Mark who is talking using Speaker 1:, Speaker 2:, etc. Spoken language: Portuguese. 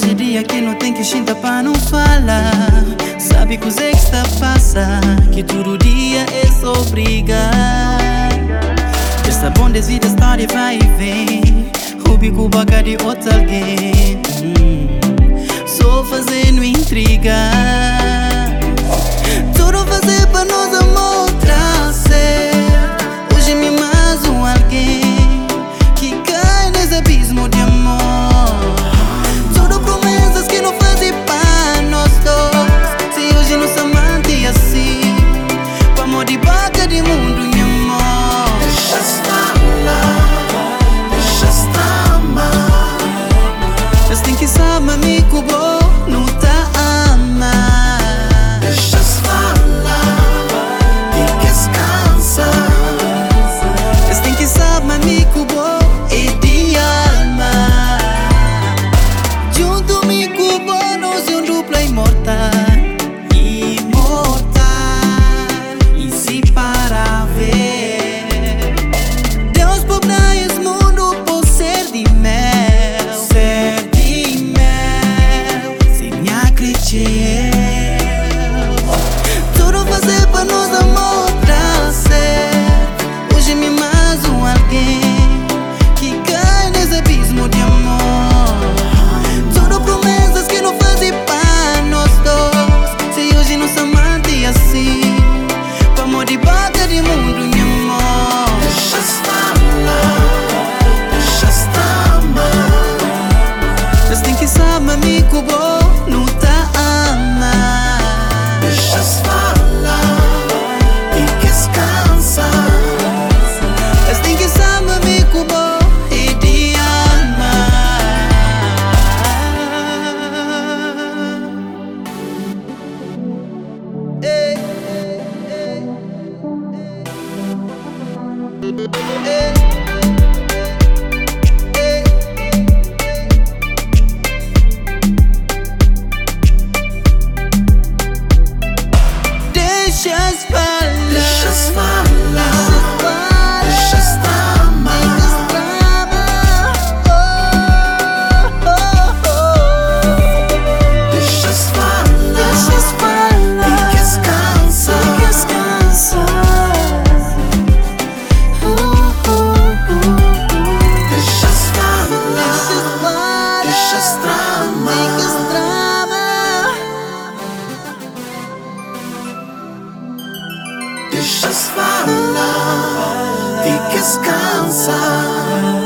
Speaker 1: Hoje é dia que não tem que xinta pra não falar. Sabe que o Zé que está a passar, que todo dia é só brigar. Essa bom desvida história vai e vem, Rubi com boca de outro alguém. Só fazendo intriga, tudo fazer pra nós mostrar ser. Hoje me mais alguém que cai nesse abismo de amor. Tudo promessas que não fazem pra nós dois. Se hoje não se amante assim, com amor de boca de mundo, meu amor.
Speaker 2: Deixa estar lá, deixa estar amar.
Speaker 1: Mas tem que saber, amigo, bom, não tá amar.
Speaker 2: Deixa estar lá e descansa.
Speaker 1: Mas tem que saber, amigo, bom, é de alma. Junto, amigo, bom, nós é um dupla imortal. Imortal, inseparável. Deus por dar esse mundo por ser de mel. Ser de mel, sem acreditar. Tudo fazer pra nós amor pra ser. Hoje me mais alguém que cai nesse abismo de amor. Tudo promessas que não fazem pra nós dois. Se hoje não se amante assim, com amor de boca de mundo, meu amor.
Speaker 2: Deixa estar lá, deixa estar amar.
Speaker 1: Mas tem que saber, amigo, bom, não tá amar.
Speaker 2: Deixa estar lá e descansa.
Speaker 1: Mas tem que saber, amigo, bom, é de alma. Ei, deixa falar,
Speaker 2: Deixa falar, deixa estar amar. Deixa falar e descansa. Deixa falar, deixa estar amar. Deixa falar e descansa.